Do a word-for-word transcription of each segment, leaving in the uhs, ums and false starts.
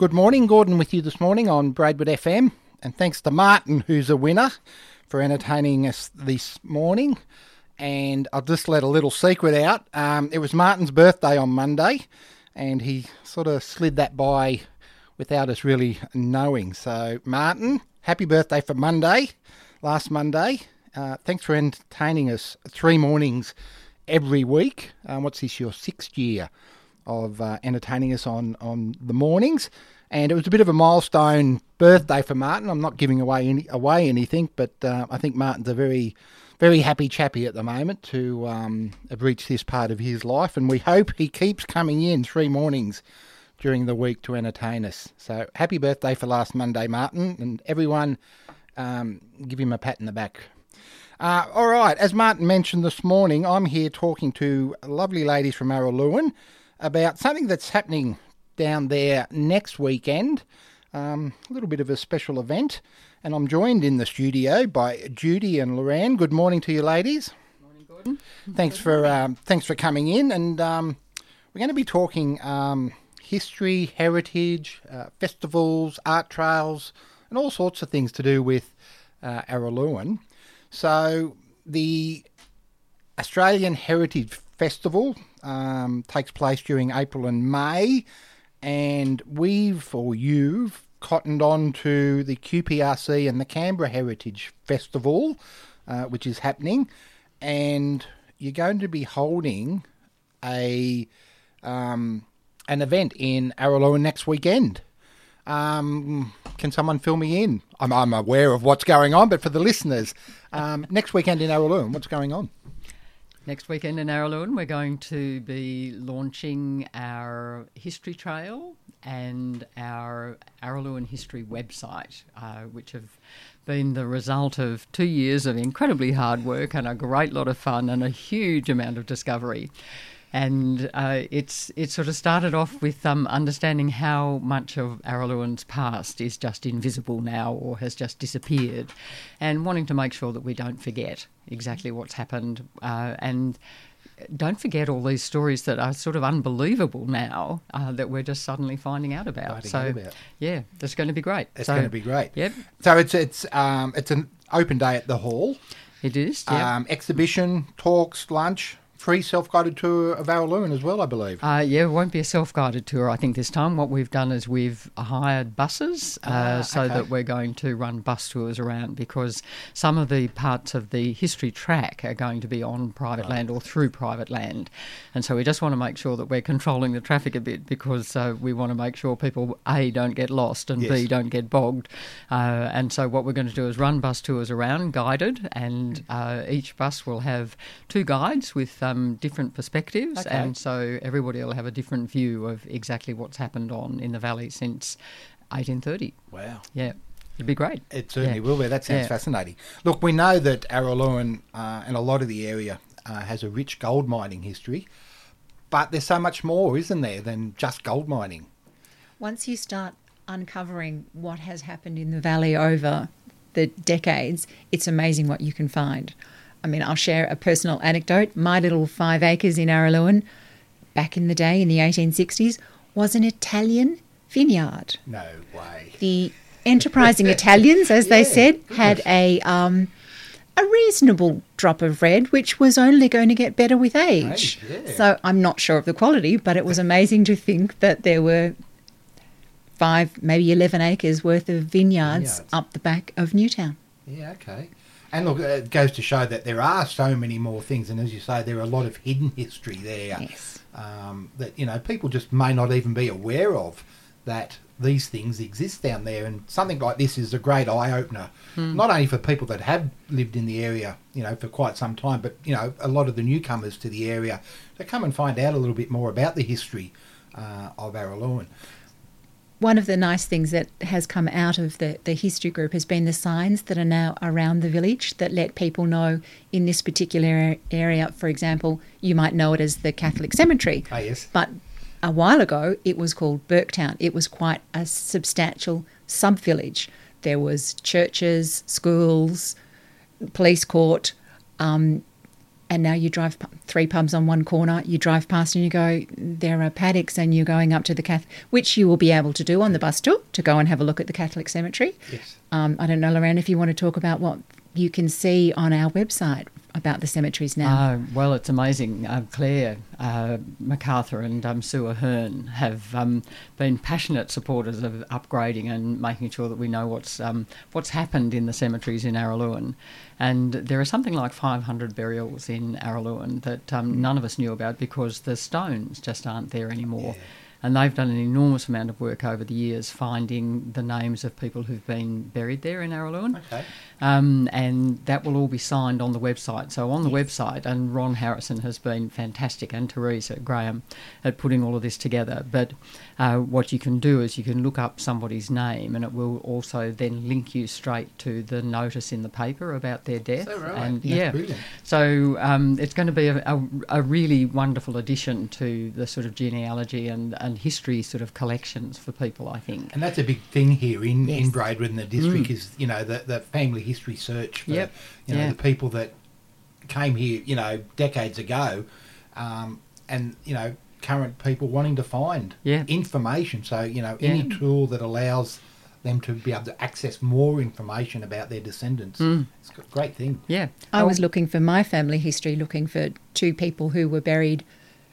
Good morning, Gordon with you this morning on Braidwood F M, and thanks to Martin, who's a winner, for entertaining us this morning. And I'll just let a little secret out. Um, it was Martin's birthday on Monday, and he sort of slid that by without us really knowing. So, Martin, happy birthday for Monday, last Monday. Uh, thanks for entertaining us three mornings every week. Um, what's this, your sixth year of uh, entertaining us on, on the mornings? And it was a bit of a milestone birthday for Martin. I'm not giving away any, away anything, but uh, I think Martin's a very, very happy chappy at the moment to um, have reached this part of his life, and we hope he keeps coming in three mornings during the week to entertain us. So happy birthday for last Monday, Martin, and everyone um, give him a pat in the back. Uh, all right, as Martin mentioned this morning, I'm here talking to lovely ladies from Araluen about something that's happening down there next weekend, um, a little bit of a special event, and I'm joined in the studio by Judy and Loran. Good morning to you, ladies. Morning, Gordon. Thanks Good for morning. um, thanks for coming in, and um, we're going to be talking um, history, heritage, uh, festivals, art trails, and all sorts of things to do with uh, Araluen. So the Australian Heritage Festival um, takes place during April and May, and we've, or you've, cottoned on to the Q P R C and the Canberra Heritage Festival, uh, which is happening, and you're going to be holding a um, an event in Araluen next weekend. Um, can someone fill me in? I'm, I'm aware of what's going on, but for the listeners, um, next weekend in Araluen, what's going on? Next weekend in Araluen, we're going to be launching our history trail and our Araluen history website, uh, which have been the result of two years of incredibly hard work and a great lot of fun and a huge amount of discovery. And uh, it's it sort of started off with um, understanding how much of Araluen's past is just invisible now or has just disappeared, and wanting to make sure that we don't forget exactly what's happened, uh, and don't forget all these stories that are sort of unbelievable now uh, that we're just suddenly finding out about. Finding so, out about. yeah, that's going to be great. It's so, going to be great. Yep. So it's it's um, it's an open day at the hall. It is, yeah. Um, exhibition, talks, lunch. Free self-guided tour of Araluen as well, I believe. Uh, yeah, it won't be a self-guided tour, I think, this time. What we've done is we've hired buses uh, ah, so okay. that we're going to run bus tours around, because some of the parts of the history track are going to be on private Right. land or through private land. And so we just want to make sure that we're controlling the traffic a bit, because uh, we want to make sure people, A, don't get lost and Yes. B, don't get bogged. Uh, and so what we're going to do is run bus tours around, guided, and uh, each bus will have two guides with um, different perspectives. Perspectives, Okay. and so everybody will have a different view of exactly what's happened on in the valley since eighteen thirty. Wow. Yeah, it'd be great. It certainly Yeah. will be. That sounds Yeah. fascinating. Look, we know that Araluen uh, and a lot of the area uh, has a rich gold mining history, but there's so much more, isn't there, than just gold mining? Once you start uncovering what has happened in the valley over the decades, it's amazing what you can find. I mean, I'll share a personal anecdote. My little five acres in Araluen, back in the day, in the eighteen sixties, was an Italian vineyard. No way. The enterprising Italians, as they Yeah, said, goodness. had a um, a reasonable drop of red, which was only going to get better with age. Right, yeah. So I'm not sure of the quality, but it was amazing to think that there were five, maybe eleven acres worth of vineyards, Vineyards. up the back of Newtown. Yeah, okay. And look, it goes to show that there are so many more things, and as you say, there are a lot of hidden history there Yes. um, that, you know, people just may not even be aware of, that these things exist down there. And something like this is a great eye-opener, not only for people that have lived in the area, you know, for quite some time, but, you know, a lot of the newcomers to the area to come and find out a little bit more about the history uh, of Araluen. One of the nice things that has come out of the, the history group has been the signs that are now around the village that let people know in this particular area. For example, you might know it as the Catholic Cemetery. Ah, yes. But a while ago, it was called Burketown. It was quite a substantial sub-village. There was churches, schools, police court, um, And now you drive p- three pubs on one corner, you drive past and you go, there are paddocks, and you're going up to the Catholic, which you will be able to do on the bus tour, to go and have a look at the Catholic cemetery. Yes. Um, I don't know, Lorraine, if you want to talk about what you can see on our website about the cemeteries now. Uh, well, it's amazing. Uh, Claire uh, MacArthur and um, Sue Ahern have um, been passionate supporters of upgrading and making sure that we know what's um, what's happened in the cemeteries in Araluen. And there are something like five hundred burials in Araluen that um, none of us knew about because the stones just aren't there anymore. Yeah. And they've done an enormous amount of work over the years finding the names of people who've been buried there in Araluen. Okay. Um, and that will all be signed on the website. So on the website, and Ron Harrison has been fantastic, and Teresa Graham, at putting all of this together. But uh, what you can do is you can look up somebody's name, and it will also then link you straight to the notice in the paper about their death. So right. And That's yeah, brilliant. so um, it's going to be a, a, a really wonderful addition to the sort of genealogy and, and history sort of collections for people, I think. And that's a big thing here in, Yes. in Braidwood and the district Mm. is, you know, the, the family history search for, Yep. you know, Yeah. the people that came here, you know, decades ago, um, and, you know, current people wanting to find Yeah. information. So, you know, any Yeah. tool that allows them to be able to access more information about their descendants, Mm. it's a great thing. Yeah. I Oh, was looking for my family history, looking for two people who were buried,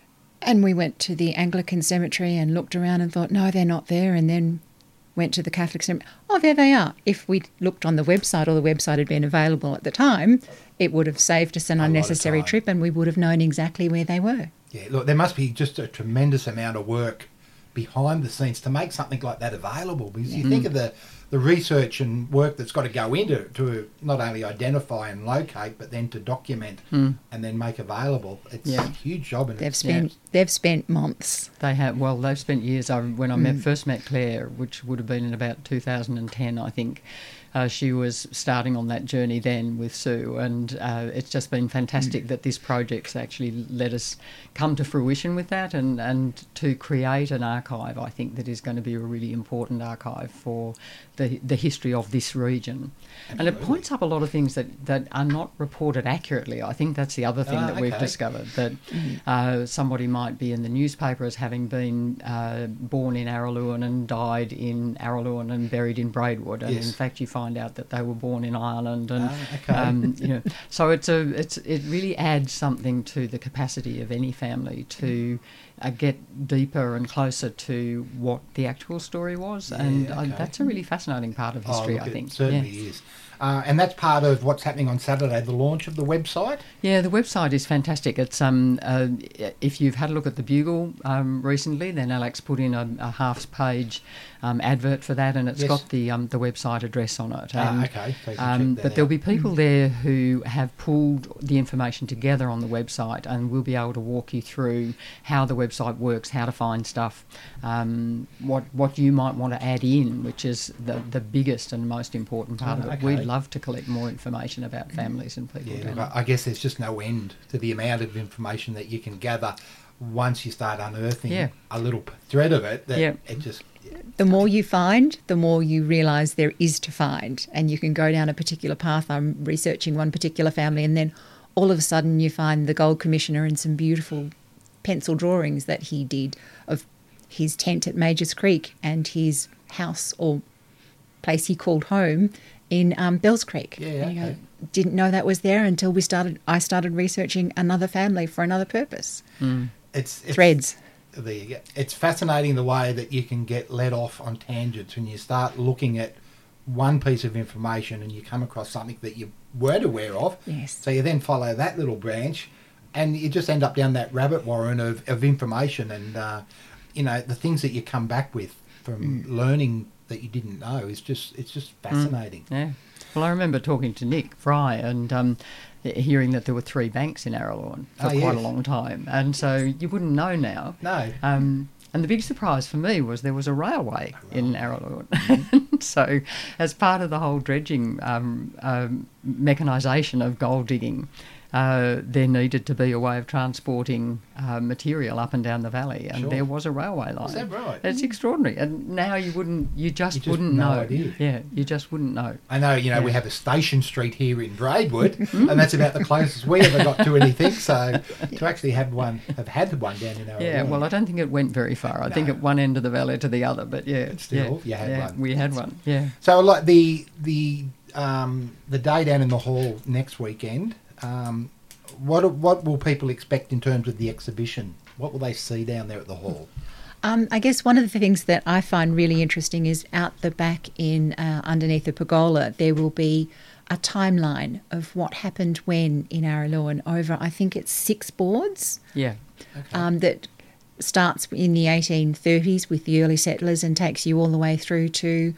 and we went to the Anglican cemetery and looked around and thought, no, they're not there, and then went to the Catholic cemetery. Oh, there they are. If we'd looked on the website, or the website had been available at the time, it would have saved us an A lot of unnecessary time. trip, and we would have known exactly where they were. Yeah, look, there must be just a tremendous amount of work behind the scenes to make something like that available. Because you think of the, the research and work that's got to go into it to not only identify and locate, but then to document Mm. and then make available. It's Yeah. a huge job. And They've it's, spent they've spent months. They have. Well, they've spent years. I, when I met, first met Claire, which would have been in about two thousand ten, I think, uh, she was starting on that journey then with Sue, and uh, it's just been fantastic that this project's actually let us come to fruition with that, and, and to create an archive, I think, that is going to be a really important archive for the the history of this region. And it Absolutely. points up a lot of things that, that are not reported accurately. I think that's the other thing Ah, that we've okay. discovered, that uh, somebody might be in the newspaper as having been uh, born in Araluen and died in Araluen and buried in Braidwood, and Yes. in fact you find out that they were born in Ireland, and Ah, okay. um, you know, so it's a it's it really adds something to the capacity of any family to uh, get deeper and closer to what the actual story was, Yeah, and uh, okay. that's a really fascinating part of Oh, history, look, I think. It certainly yeah. is. Uh, and that's part of what's happening on Saturday, the launch of the website. Yeah, the website is fantastic. It's um, uh, if you've had a look at the Bugle um, recently, then Alex put in a, a half-page um, advert for that, and it's Yes. got the um, the website address on it. Ah, And, okay, so you can um, check that but there'll out. be people there who have pulled the information together on the website, and we'll be able to walk you through how the website works, how to find stuff, um, what what you might want to add in, which is the the biggest and most important part Oh, of it. okay. We'd love to collect more information about families and people. Yeah, down look, there. I I guess there's just no end to the amount of information that you can gather once you start unearthing Yeah. a little p- thread of it. That Yeah. it just The more you find, the more you realise there is to find. And you can go down a particular path. I'm researching one particular family, and then all of a sudden you find the Gold Commissioner and some beautiful pencil drawings that he did of his tent at Majors Creek and his house or place he called home in um, Bells Creek. Yeah, And you okay. go, didn't know that was there until we started. I started researching another family for another purpose. it's, it's Threads. There you go. It's fascinating the way that you can get led off on tangents when you start looking at one piece of information and you come across something that you weren't aware of. Yes. So you then follow that little branch, and you just end up down that rabbit warren of, of information, and uh, you know, the things that you come back with from learning that you didn't know is just it's just fascinating. Yeah. Well, I remember talking to Nick Fry and um, hearing that there were three banks in Araluen for Oh, quite yes. a long time. And so you wouldn't know now. No. Um, and the big surprise for me was there was a railway in Araluen. So as part of the whole dredging um, um, mechanisation of gold digging, uh, there needed to be a way of transporting uh, material up and down the valley, and Sure. there was a railway line. Is that right? It's extraordinary, and now you wouldn't, you just, You just wouldn't no know. idea. Yeah, you just wouldn't know. I know, you know, we Yeah. have a station street here in Braidwood, and that's about the closest we ever got to anything. So to actually have one, have had one down in our Yeah, well, I don't think it went very far. I think No. at one end of the valley to the other, but yeah, But still, yeah, you had yeah, one. we had one. Yeah. So like the the um, the day down in the hall next weekend. Um, what what will people expect in terms of the exhibition? What will they see down there at the hall? Um, I guess one of the things that I find really interesting is out the back in uh, underneath the pergola, there will be a timeline of what happened when in Araluen over, I think it's six boards Yeah. Okay. um, that starts in the eighteen thirties with the early settlers and takes you all the way through to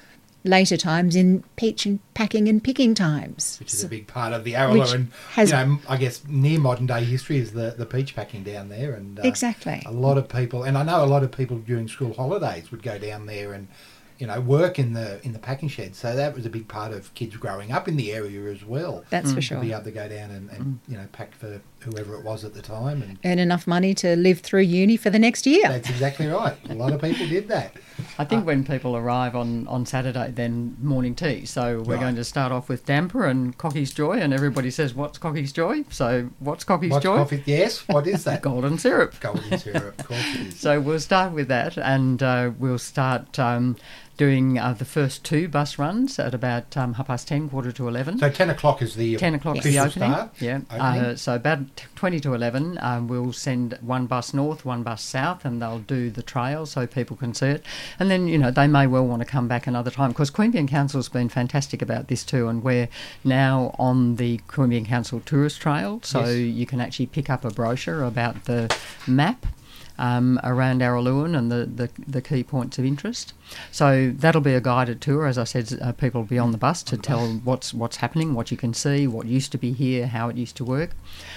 later times in peach and packing and picking times. Which is a big part of the Araluen, and has- you know, I guess near modern day history is the, the peach packing down there, and uh, Exactly. a lot of people, and I know a lot of people during school holidays would go down there and you know work in the in the packing shed. So that was a big part of kids growing up in the area as well. That's for To sure. be able to go down and, and you know pack for whoever it was at the time, and Earn enough money to live through uni for the next year. that's exactly right. A lot of people did that. I think when people arrive on, on Saturday, then morning tea. So we're Right. going to start off with damper and Cocky's Joy, and everybody says, "What's Cocky's Joy?" So what's Cocky's What's Joy? coffee? Yes. What is that? Golden syrup. Golden syrup. Of course it is. So we'll start with that, and uh, we'll start um, doing uh, the first two bus runs at about um, half past ten, quarter to eleven. So ten o'clock is the Ten o'clock is official the opening. start. Yeah. Opening. Uh, so about t- twenty to eleven, um, we'll send one bus north, one bus south, and they'll do the trail so people can see it. And then, you know, they may well want to come back another time because Queanbeyan Council's been fantastic about this too, and we're now on the Queanbeyan Council Tourist Trail, so Yes. you can actually pick up a brochure about the map. Um, around Araluen and the, the, the key points of interest. So that'll be a guided tour. As I said, uh, people will be on the bus to tell what's what's happening, what you can see, what used to be here, how it used to work.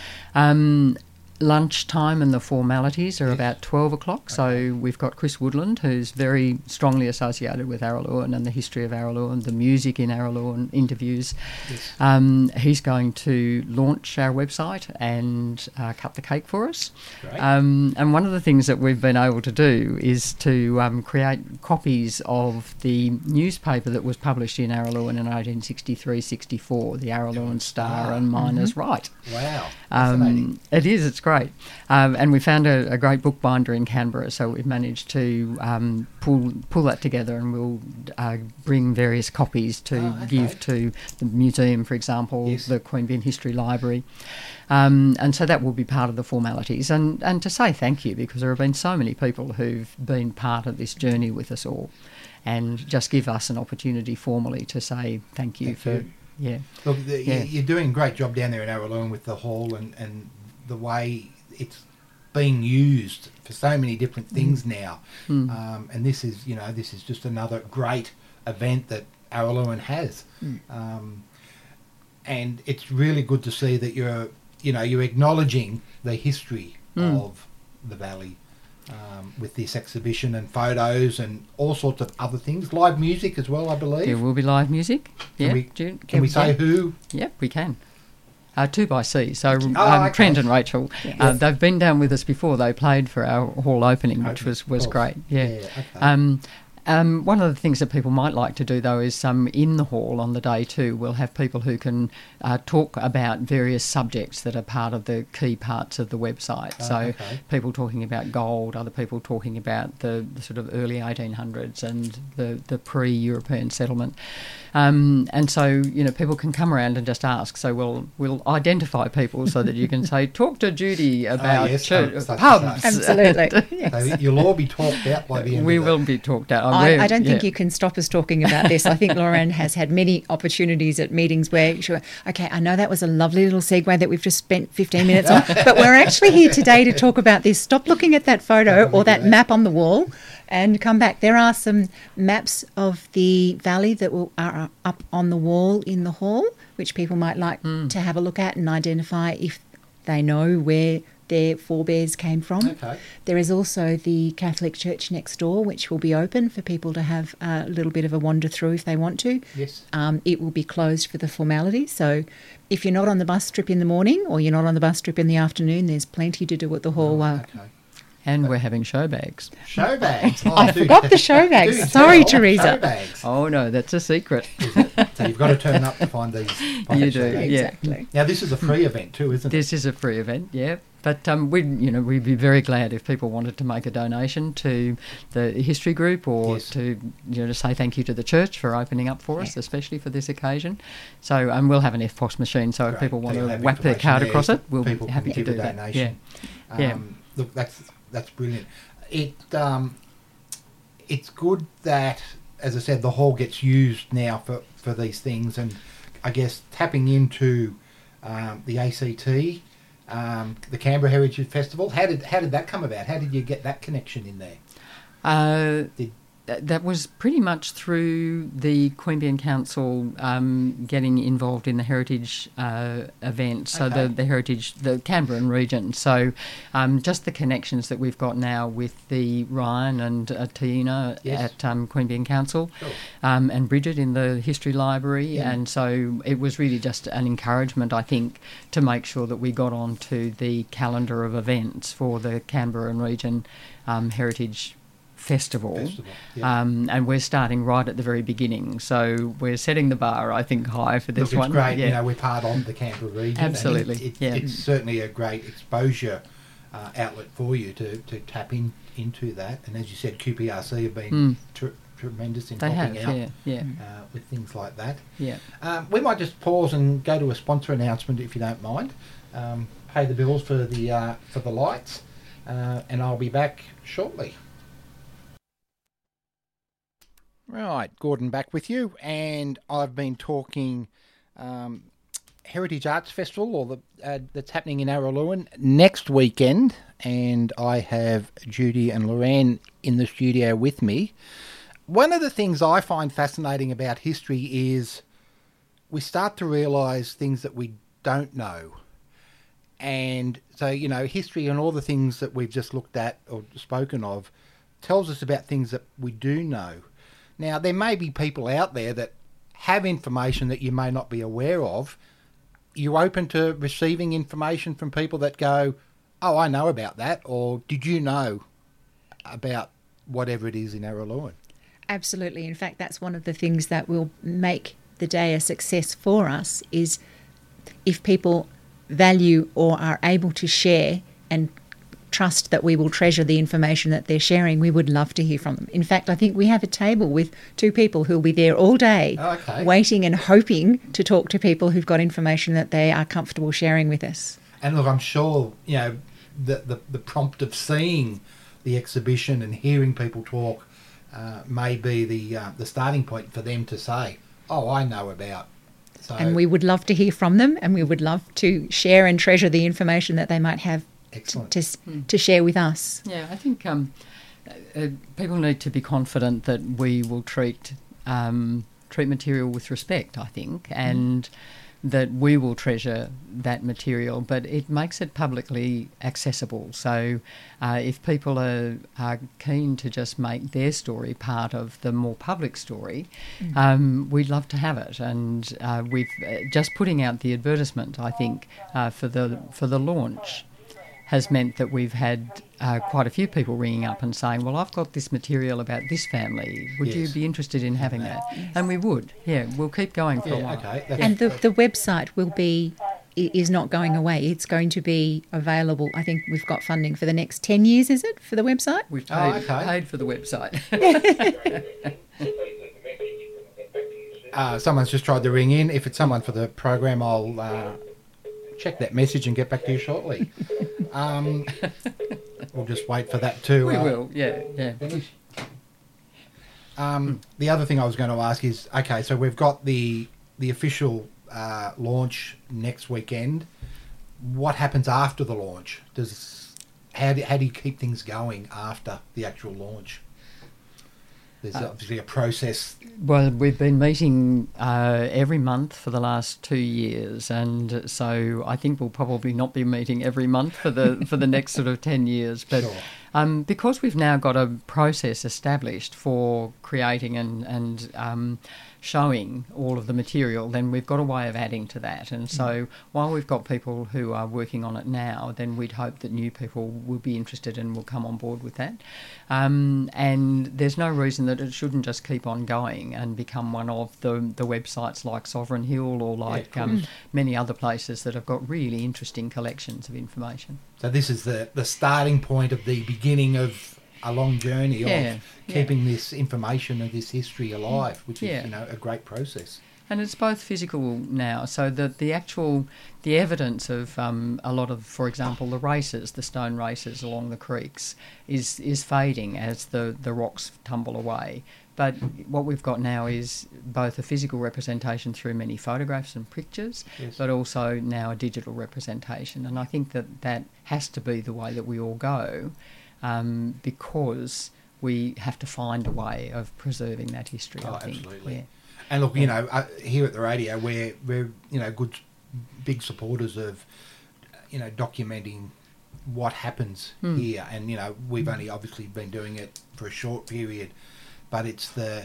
Um, lunchtime and the formalities are Yes. about twelve o'clock. So we've got Chris Woodland, who's very strongly associated with Araluen and the history of Araluen, the music in Araluen, interviews. Yes. Um, he's going to launch our website and uh, cut the cake for us. Great. Um, and one of the things that we've been able to do is to um, create copies of the newspaper that was published in Araluen in eighteen sixty-three sixty-four, the Araluen Star and Miners' Right. Wow. Fascinating. Um, it is, it's great. Um, and we found a, a great bookbinder in Canberra, so we've managed to um, pull pull that together, and we'll uh, bring various copies to Oh, okay. give to the museum, for example, Yes. the Queanbeyan History Library. Um, and so that will be part of the formalities. And, and to say thank you, because there have been so many people who've been part of this journey with us all, and just give us an opportunity formally to say thank you Thank for... you. Yeah. Look, the, Yeah. you're doing a great job down there in Araluen with the hall and, and the way it's being used for so many different things now. Mm. Um, and this is, you know, this is just another great event that Araluen has. Mm. Um, and it's really good to see that you're, you know, you're acknowledging the history Mm. of the valley um, with this exhibition and photos and all sorts of other things. Live music as well, I believe. There will be live music. Can yeah. we, June- can we say yeah. who? Yep, we can. Uh, two by C. So um, Oh, okay. Trent and Rachel, Yes. uh, they've been down with us before. They played for our hall opening, which Okay, was, was of course. great. Yeah. okay. Um, um, one of the things that people might like to do, though, is um, in the hall on the day too, we'll have people who can uh, talk about various subjects that are part of the key parts of the website. Oh, so okay. people talking about gold, other people talking about the, the sort of early eighteen hundreds and the, the pre-European settlement. Um, and so, you know, people can come around and just ask. So we'll we'll identify people so that you can say, talk to Judy about yes, church, um, such and pubs. Absolutely. So Yes. you'll all be talked out by the end We of the... will be talked out. I, We're- I don't think yeah. you can stop us talking about this. I think Lauren has had many opportunities at meetings where she went, okay, I know that was a lovely little segue that we've just spent fifteen minutes on, but we're actually here today to talk about this. Stop looking at that photo Don't or look that at that. map on the wall and come back. There are some maps of the valley that will, are up on the wall in the hall, which people might like Hmm. to have a look at and identify if they know where their forebears came from. Okay. There is also the Catholic Church next door, which will be open for people to have a little bit of a wander through if they want to. Yes. Um, it will be closed for the formalities. So if you're not on the bus trip in the morning or you're not on the bus trip in the afternoon, there's plenty to do at the hall. Uh, Okay. And we're having show bags. Show bags. Oh, I do- forgot the show bags. do Sorry, tell. Teresa. Show bags. Oh, no, that's a secret. So you've got to turn up to find these. find You the do, show bags. yeah. Exactly. Now this is a free event too, isn't it? This is a free event, yeah. But um, we, you know, we'd be very glad if people wanted to make a donation to the history group, or Yes. to, you know, to say thank you to the church for opening up for us, Yeah. especially for this occasion. So, um, we'll have an F P O S machine. So if Great. people want So to you'll have whack their information card there across so it, we'll people be can happy to give a do that. Yeah. donation. Yeah. Um, Look, that's that's brilliant. It um, it's good that, as I said, the hall gets used now for, for these things, and I guess tapping into um, the A C T, um, the Canberra Heritage Festival. How did how did that come about? How did you get that connection in there? Uh, Did- th- that was pretty much through the Queanbeyan Council um, getting involved in the heritage uh, event, so Okay. the, the heritage, the Canberran region. So um, just the connections that we've got now with the Ryan and uh, Tina Yes. at um, Queanbeyan Council, Sure. um, and Bridget in the History Library. Yeah. And so it was really just an encouragement, I think, to make sure that we got onto the calendar of events for the Canberran region um, Heritage Festival. Festival, yeah. Um, and we're starting right at the very beginning. So we're setting the bar, I think, high for this Look, one. it's great. Yeah. You know, we're part of the Canberra region. and Absolutely, it- it- yeah. It's certainly a great exposure uh, outlet for you to, to tap in into that. And as you said, Q P R C have been Mm. tr- tremendous in They have, helping out yeah, yeah, uh, with things like that. yeah. Um, we might just pause and go to a sponsor announcement if you don't mind. Um, pay the bills for the uh, for the lights, uh, and I'll be back shortly. Right, Gordon back with you, and I've been talking um, Heritage Arts Festival, or the uh, that's happening in Araluen next weekend, and I have Judy and Lorraine in the studio with me. One of the things I find fascinating about history is we start to realise things that we don't know. And so, you know, history and all the things that we've just looked at or spoken of tells us about things that we do know. Now, there may be people out there that have information that you may not be aware of. You open to receiving information from people that go, oh, I know about that, or did you know about whatever it is in Araluen? Absolutely. In fact, that's one of the things that will make the day a success for us, is if people value or are able to share and trust that we will treasure the information that they're sharing, we would love to hear from them. In fact, I think we have a table with two people who'll be there all day, Oh, okay. waiting and hoping to talk to people who've got information that they are comfortable sharing with us. And look, I'm sure, you know, the, the, the prompt of seeing the exhibition and hearing people talk uh, may be the uh, the starting point for them to say, oh, I know about. So, And we would love to hear from them, and we would love to share and treasure the information that they might have excellent. to, to share with us. Yeah, I think um, uh, people need to be confident that we will treat um, treat material with respect, I think, and that we will treasure that material, but it makes it publicly accessible. So uh, if people are, are keen to just make their story part of the more public story, um, we'd love to have it. And uh, we've uh, just putting out the advertisement, I think, uh, for the for the launch has meant that we've had uh, quite a few people ringing up and saying, well, I've got this material about this family. Would you Yes. be interested in having that? And we would. Yeah, we'll keep going for a Yeah, while. okay. That's, And the, the website will be, i- is not going away. It's going to be available. I think we've got funding for the next ten years, is it, for the website? We've Oh, paid, okay. paid for the website. uh, someone's just tried to ring in. If it's someone for the program, I'll uh, check that message and get back to you shortly. Um, we'll just wait for that to we uh, will, yeah, yeah. finish. Um, the other thing I was going to ask is, okay, so we've got the the official uh, launch next weekend. What happens after the launch? Does how do, how do you keep things going after the actual launch? there's Uh, obviously a process. Well, we've been meeting uh, every month for the last two years, and so I think we'll probably not be meeting every month for the for the next sort of ten years. But Sure. um, because we've now got a process established for creating and and um, showing all of the material, then we've got a way of adding to that. And so while we've got people who are working on it now, then we'd hope that new people will be interested and will come on board with that. Um, and there's no reason that it shouldn't just keep on going and become one of the, the websites like Sovereign Hill or like Yeah, of um, many other places that have got really interesting collections of information. So this is the, the starting point of the beginning of a long journey Yeah, of yeah. keeping this information and this history alive, which is, Yeah. you know, a great process. And it's both physical now, so that the actual, the evidence of um, a lot of, for example, the races, the stone races along the creeks, is is fading as the, the rocks tumble away. But what we've got now is both a physical representation through many photographs and pictures, Yes. but also now a digital representation. And I think that that has to be the way that we all go, um, because we have to find a way of preserving that history, Oh, I think. absolutely. Yeah. And look, you know, uh, here at the radio, we're, we're, you know, good, big supporters of, you know, documenting what happens Mm. here. And, you know, we've only obviously been doing it for a short period, but it's the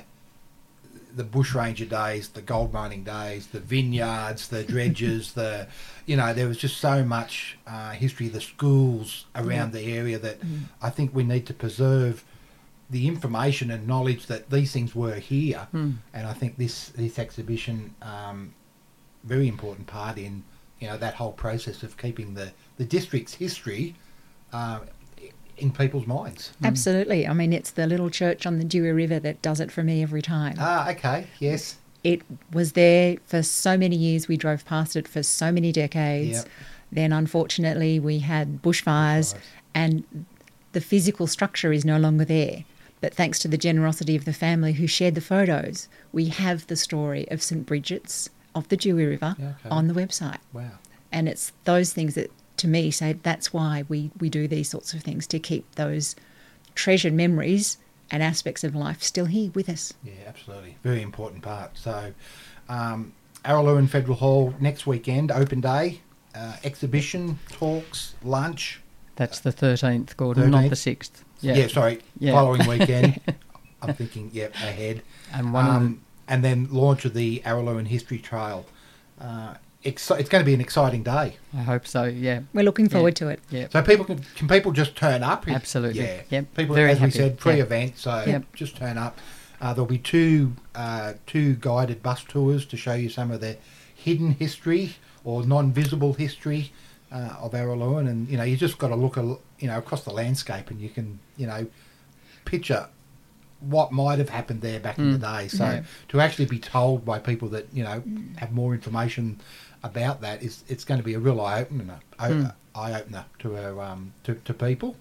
the bushranger days, the gold mining days, the vineyards, the dredges, the, you know, there was just so much uh, history, the schools around the area that I think we need to preserve the information and knowledge that these things were here. Mm. And I think this this exhibition, um, very important part in, you know, that whole process of keeping the, the district's history uh, in people's minds. Absolutely. I mean, it's the little church on the Dewey River that does it for me every time. Ah, okay, yes. It was there for so many years. We drove past it for so many decades. Yep. Then, unfortunately, we had bushfires, Bushfires. and the physical structure is no longer there. But thanks to the generosity of the family who shared the photos, we have the story of St Bridget's of the Dewey River Yeah, okay. on the website. Wow. And it's those things that, to me, say that's why we, we do these sorts of things, to keep those treasured memories and aspects of life still here with us. Yeah, absolutely. Very important part. So, um, Araluen Federal Hall next weekend, open day, uh, exhibition, talks, lunch. That's the thirteenth, Gordon, not the sixth. Yeah, sorry, Yeah. following weekend. I'm thinking, yep, ahead. And one of um, and then launch of the Araluen History Trail. Uh, exci- it's going to be an exciting day. the, I hope so, yeah. We're looking forward Yeah. to it. Yeah. So people can, can people just turn up? Absolutely. Yeah. Yep. People, Very as we happy. said, Yep. pre-event, so Yep. just turn up. Uh, there'll be two uh, two guided bus tours to show you some of the hidden history or non-visible history uh, of Araluen, and you know you just got to look, a, you know, across the landscape, and you can, you know, picture what might have happened there back in the day. So Yeah. to actually be told by people that, you know, have more information about that is it's going to be a real eye opener, Mm. eye opener to our, um to, to people.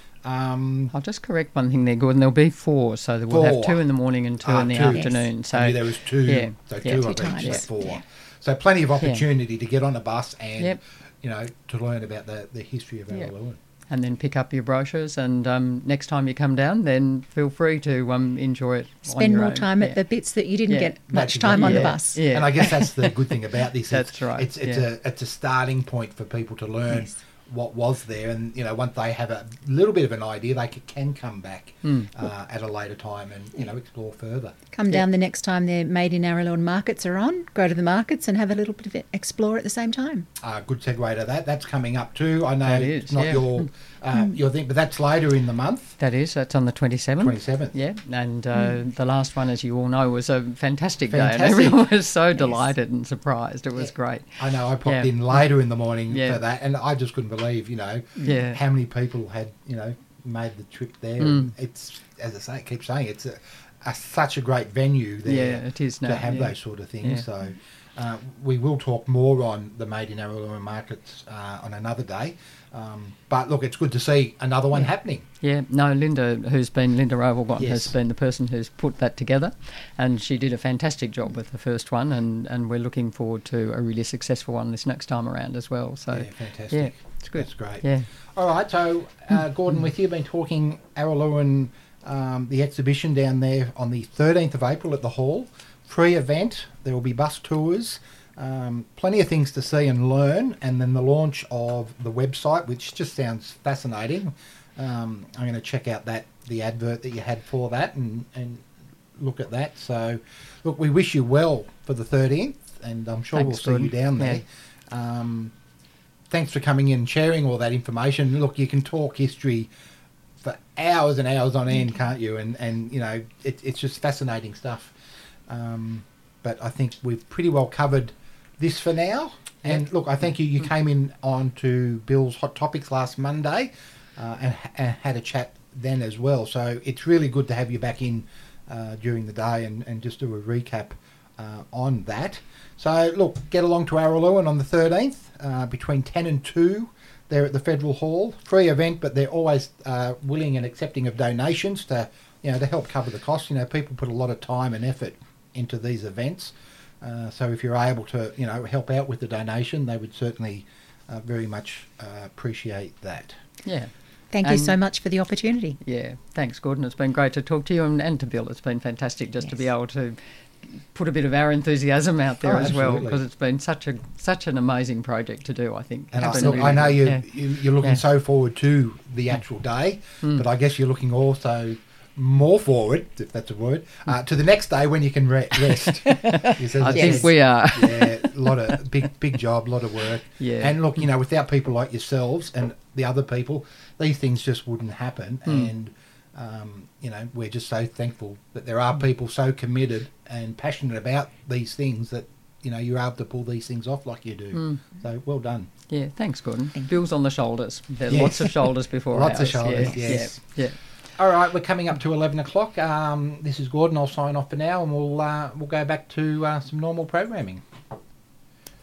Um, I'll just correct one thing there, Gordon. There'll be four, so we'll have Four. two in the morning and two Ah, in the two. afternoon. Yes. So I knew there was two, yeah, so yeah. two Two of each, times. so Yeah. four. Yeah. So plenty of opportunity to get on a bus and Yep. you know to learn about the, the history of Yeah. Araluen. and then pick up your brochures. And um, next time you come down, then feel free to um, enjoy it. on Spend your more own. time Yeah. at the bits that you didn't Yeah. get much That's time on the Yeah. bus. Yeah. And I guess that's the good thing about this. That's it's, right, It's it's yeah. a it's a starting point for people to learn Yes. what was there, and you know once they have a little bit of an idea, they c- can come back Mm. uh, at a later time and you know explore further. Come down the next time their Made in Araluen markets are on. Go to the markets and have a little bit of it, explore at the same time. Uh, good segue to that. That's coming up too. I know That it's is, not yeah. your uh, your thing, but that's later in the month, That is, that's on the twenty-seventh. twenty-seventh. Yeah, and uh, the last one, as you all know, was a fantastic, day, and Fantastic. everyone was so delighted and surprised. It was great. I know. I popped Yeah. in later in the morning Yeah. for that, and I just couldn't believe, you know, Yeah. how many people had, you know, made the trip there. Mm. It's, as I say, keep saying, it's a, a, such a great venue there. Yeah, it is now, to have yeah. those sort of things. Yeah. So uh, we will talk more on the Made in Araluen markets uh, on another day. Um, but look, it's good to see another one happening. Yeah, no, Linda, who's been, Linda Rovalbon Yes. has been the person who's put that together, and she did a fantastic job with the first one, and, and we're looking forward to a really successful one this next time around as well. So, Yeah, fantastic. yeah, it's good. That's great. Yeah. All right, so uh, Gordon, with you, been talking Araluen um, the exhibition down there on the thirteenth of April at the Hall. Free event. There will be bus tours. Um, plenty of things to see and learn, and then the launch of the website, which just sounds fascinating. Um, I'm going to check out that the advert that you had for that and, and look at that. So, look, we wish you well for the thirteenth, and I'm sure Thanks, we'll see you Gordon. down there. Yeah. Um, thanks for coming in and sharing all that information. Look, you can talk history for hours and hours on end, can't you? And, and you know, it, it's just fascinating stuff. Um, but I think we've pretty well covered this for now. And look, I thank you. You came in on to Bill's Hot Topics last Monday uh, and, and had a chat then as well. So it's really good to have you back in uh, during the day and, and just do a recap uh, on that. So look, get along to Araluen on the thirteenth uh, between ten and two. They're at the Federal Hall. Free event, but they're always uh, willing and accepting of donations to, you know, to help cover the cost. You know, people put a lot of time and effort into these events. Uh, so if you're able to, you know, help out with the donation, they would certainly uh, very much uh, appreciate that. Yeah. Thank you And- so much for the opportunity. Yeah, thanks, Gordon. It's been great to talk to you, and, and to Bill. It's been fantastic just to be Yes. able to put a bit of our enthusiasm out there Oh, as well, absolutely. because it's been such a such an amazing project to do. I think. And I, It's been look, really I know good. you, Yeah. you, you're looking Yeah. so forward to the actual day, but I guess you're looking also more forward, if that's a word, uh, to the next day when you can re- rest. Yes, as I I think said, we are. yeah, a lot of big, big job, a lot of work. Yeah. And look, you know, without people like yourselves and the other people, these things just wouldn't happen. And um, you know, we're just so thankful that there are people so committed and passionate about these things that you know you're able to pull these things off like you do. So well done. Yeah, thanks, Gordon. Thank you. Bill's on the shoulders. There's Yes. lots of shoulders before Lots of ours. shoulders, Yeah, yes. Yeah, yeah. All right, we're coming up to eleven o'clock. Um, this is Gordon. I'll sign off for now, and we'll uh, we'll go back to uh, some normal programming.